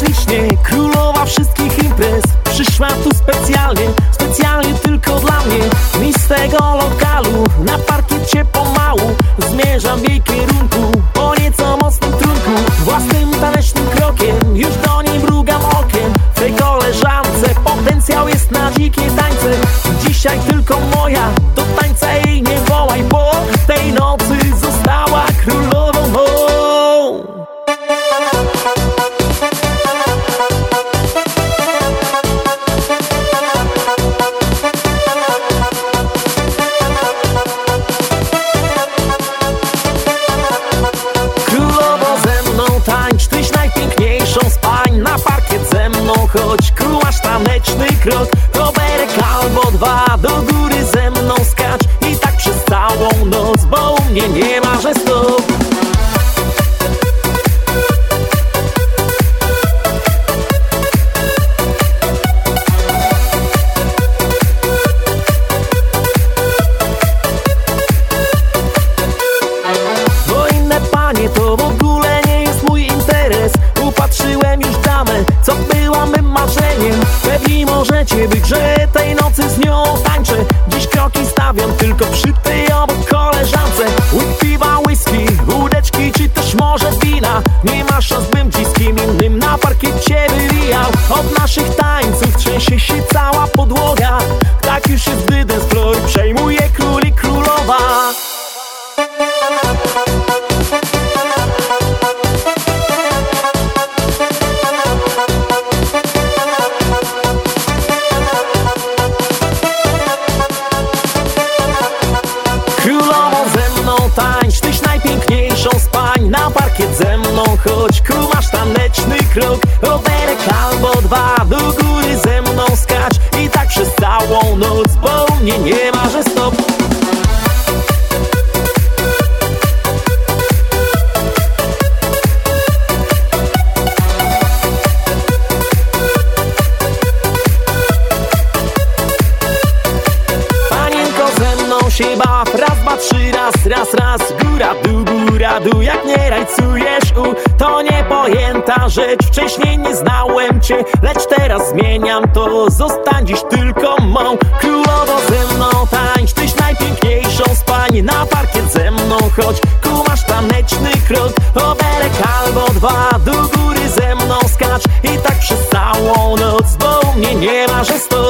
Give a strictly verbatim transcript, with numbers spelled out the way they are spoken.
ślicznie, królowa wszystkich imprez. Przyszła tu specjalnie, specjalnie tylko dla mnie. I z tego lokalu na parkiecie pomału zmierzam w jej kierunku, po nieco mocnym trunku. Własnym tanecznym krokiem już do niej mrugam okiem. W tej koleżance potencjał jest na dzikie tańce. Dzisiaj tylko moja, do tańca jej nie wołaj, bo tej nocy została królową mą. Tańcz, tyś najpiękniejszą z pań. Na parkiet ze mną chodź, królasz taneczny krok. Roberek albo dwa, do góry ze mną skacz. I tak przez całą noc, bo u mnie nie ma, że stop. Bo inne panie to w ogóle nie jest mój interes. Upatrzyłem już damę, co była mym marzeniem. Pewni możecie być, że tej nocy z nią tańczę. Dziś kroki stawiam tylko przy tej obok koleżance. Łyk piwa, whisky, wódeczki czy też może wina. Nie ma szans, bym ci z kim innym na parkiecie wywijał. Od naszych tańców trzęsie się cała podłoga. Tak już jest, gdy dance floor przejmuje król i królowa. Tańcz, tyś najpiękniejszą z pań. Na parkiet ze mną chodź, kumasz taneczny krok. Rowerek albo dwa, do góry ze mną skacz. I tak przez całą noc, bo u mnie nie ma, że stop. Panienko ze mną się baw, raz, dwa, trzy, raz, raz, raz. Góra, dół, góra, dół, jak nie rajcujesz u, to niepojęta rzecz. Wcześniej nie znałem cię, lecz teraz zmieniam to. Zostań dziś tylko mą królową. Ze mną tańcz, tyś najpiękniejszą z pań. Na parkiet ze mną chodź, kumasz taneczny krok. Rowerek albo dwa, do góry ze mną skacz. I tak przez całą noc, bo u mnie nie ma, że stop.